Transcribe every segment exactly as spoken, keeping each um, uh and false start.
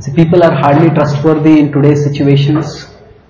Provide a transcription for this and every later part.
See, people are hardly trustworthy in today's situations.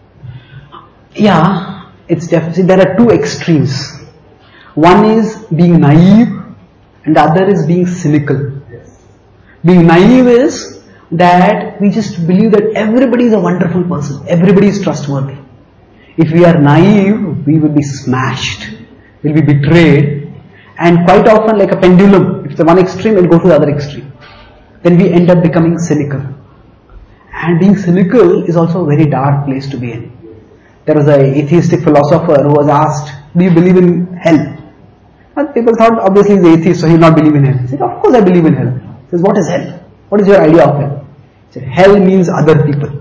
Yeah, it's definitely, there are two extremes. One is being naive and the other is being cynical. Being naive is that we just believe that everybody is a wonderful person, everybody is trustworthy. If we are naive, we will be smashed, we'll be betrayed, and quite often like a pendulum, if the one extreme will go to the other extreme. Then we end up becoming cynical. And being cynical is also a very dark place to be in. There was an atheistic philosopher who was asked, do you believe in hell? And people thought, obviously he's atheist, so he will not believe in hell. He said, of course I believe in hell. He says, what is hell? What is your idea of hell? He said, hell means other people.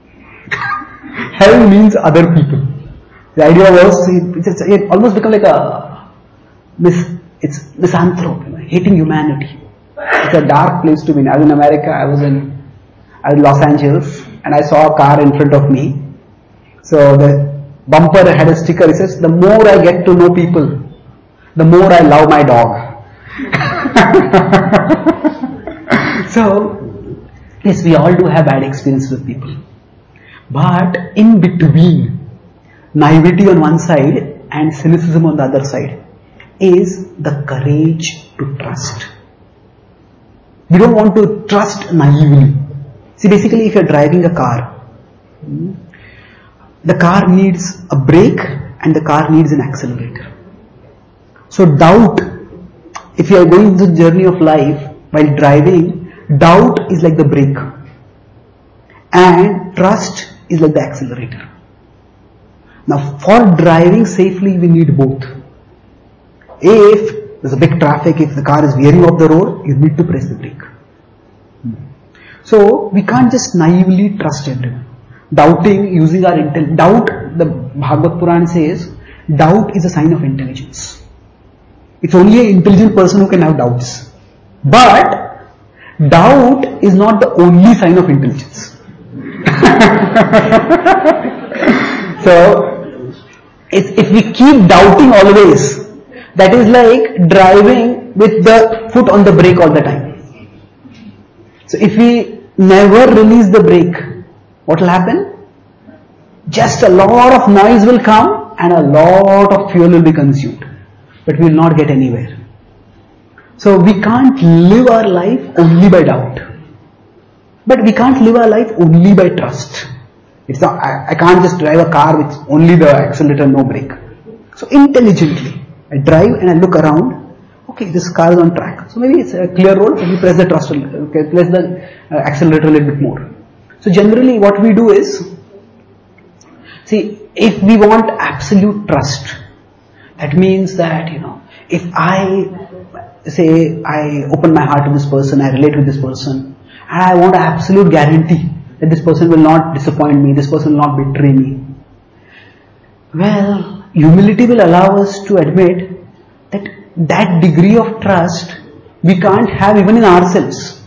Hell means other people. The idea was, it's, it almost become like a mis, it's misanthrope, you know, hating humanity. It's a dark place to be in. I was in America, I was in, I was in Los Angeles, and I saw a car in front of me. So the bumper had a sticker, it says, the more I get to know people, the more I love my dog. So, yes, we all do have bad experiences with people. But in between, naivety on one side and cynicism on the other side is the courage to trust. We don't want to trust naively. See, basically if you're driving a car, the car needs a brake and the car needs an accelerator. So doubt, if you are going through the journey of life while driving, doubt is like the brake and trust is like the accelerator. Now for driving safely we need both. If there's a big traffic, if the car is veering off the road, you need to press the brake. So we can't just naively trust everyone. Doubting, using our intelligence. Doubt, the Bhagavad Puran says, doubt is a sign of intelligence. It's only an intelligent person who can have doubts. But doubt is not the only sign of intelligence. So if, if we keep doubting always, that is like driving with the foot on the brake all the time. So if we never release the brake, what will happen? Just a lot of noise will come and a lot of fuel will be consumed. But we will not get anywhere. So we can't live our life only by doubt. But we can't live our life only by trust. It's not, I, I can't just drive a car with only the accelerator, no brake. So intelligently, I drive and I look around. Okay, this car is on track. So maybe it's a clear road, so we press the trust, okay, press the uh, accelerator a little bit more. So generally what we do is, see, if we want absolute trust, that means that, you know, if I say, I open my heart to this person, I relate with this person, and I want an absolute guarantee that this person will not disappoint me, this person will not betray me. Well, humility will allow us to admit that that degree of trust we can't have even in ourselves.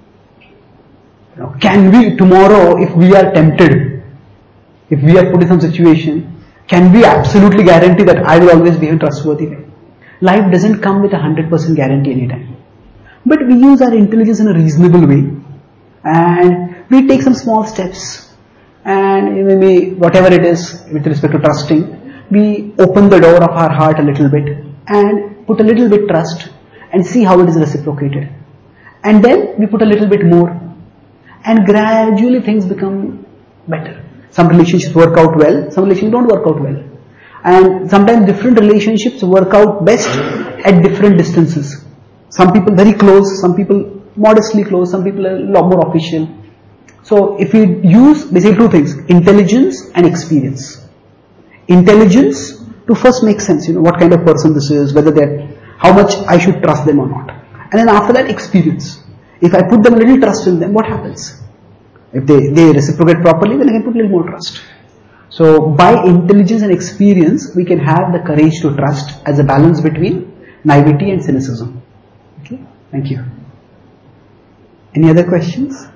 You know, can we tomorrow, if we are tempted, if we are put in some situation, can we absolutely guarantee that I will always be a trustworthy way? Life doesn't come with a hundred percent guarantee anytime. But we use our intelligence in a reasonable way and we take some small steps and maybe whatever it is with respect to trusting, we open the door of our heart a little bit and put a little bit trust and see how it is reciprocated. And then we put a little bit more and gradually things become better. Some relationships work out well, some relationships don't work out well. And sometimes different relationships work out best at different distances. Some people very close, some people modestly close, some people a lot more official. So if we use basically two things, intelligence and experience. Intelligence to first make sense, you know, what kind of person this is, whether they're, how much I should trust them or not. And then after that, experience. If I put them a little trust in them, what happens? If they, they reciprocate properly, then I can put a little more trust. So by intelligence and experience, we can have the courage to trust as a balance between naivety and cynicism. Okay, thank you. Any other questions?